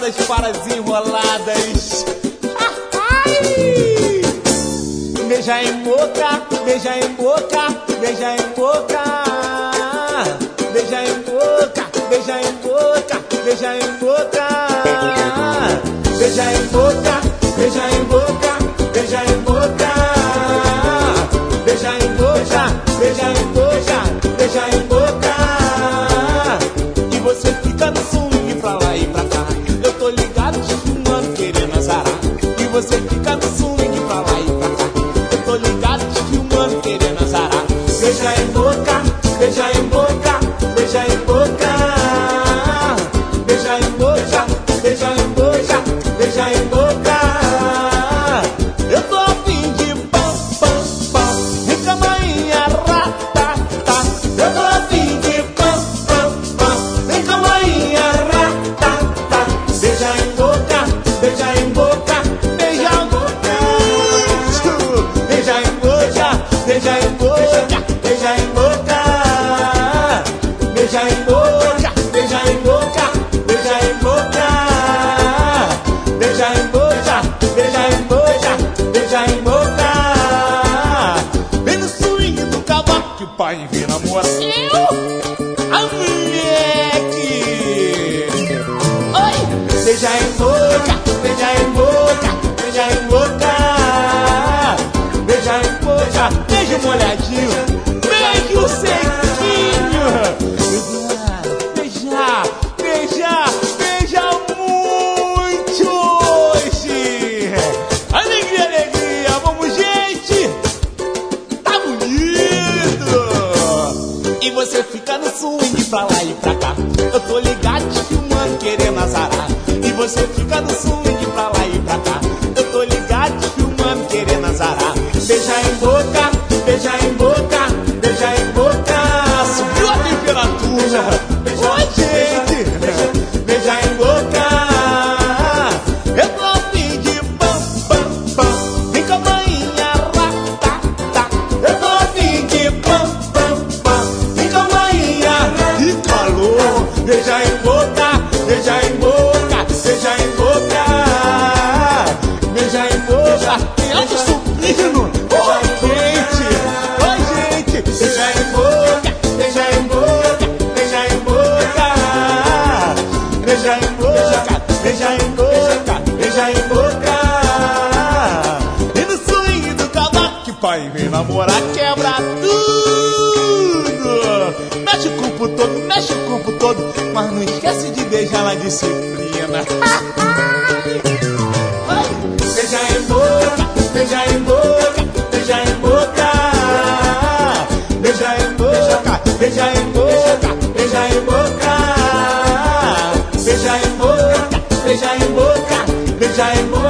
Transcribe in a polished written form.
enroladas para as enroladas. Beija em boca, beija em boca, beija em boca. Beija em boca, beija em boca, beija em boca. Beija em boca, beija em boca, beija em boca. Beija em boca, beija em boca, beija em boca. E você fica no swing pra lá e pra cá. Eu tô ligado, te filmando, querendo azarar. E você fica no swing pra lá e pra cá. Eu tô ligado, te filmando, querendo azarar. Beija em boca, beija em boca, beija em boca. Beija em boca, beija em boca, beija em boca. Eu tô a fim de pam, pam, pam. Vem camainha, ratata. Eu tô a fim de pam, pam, pam. Vem camainha, ratata. Beija em boca, beija em boca, beija em boca. Beija em boca, beija em boca, beija em boca. Beija em boca, beija em boca, beija em boca. Beija em boca, beija em boca, beija em boca. Vem no swing do cavaco que o pai vem namorar. A moleque. Oi! Beija em boca, beija em boca, beija em boca. Beija em boca, beijo molhadinho, beijo sequinho. Beija, beija, beija muito hoje. Alegria, alegria, vamos gente. Tá bonito. E você fica no swing pra lá e pra cá. Eu tô ligado, te filmando, querendo azarar. E você fica no swing pra lá e pra cá. Eu tô ligado, te filmando, querendo azarar. Beija em boca, beija em boca, beija em boca. Subiu a temperatura. Oi, gente. Beija em boca. Eu tô a fim de pam, pam, pam. Vem camainha, ratata. Eu tô a fim de pam, pam, pam. Vem camainha, que calor. Beija em boca, beija em boca, beija em boca. Beija em boca, tem alto subindo. Oi, gente. Oi, gente. Beija em boca, beija em boca, beija em boca. Beija em boca, beija em boca, beija em boca. E no swing do cavaco que pai vem namorar, quebra tudo. Mexe o corpo todo, mexe o corpo todo, mas não esquece de beijar na disciplina. Beija em boca, beija em boca, beija em boca. Beija em boca, beija em boca, beija em boca. Beija em boca, beija em boca, beija em boca.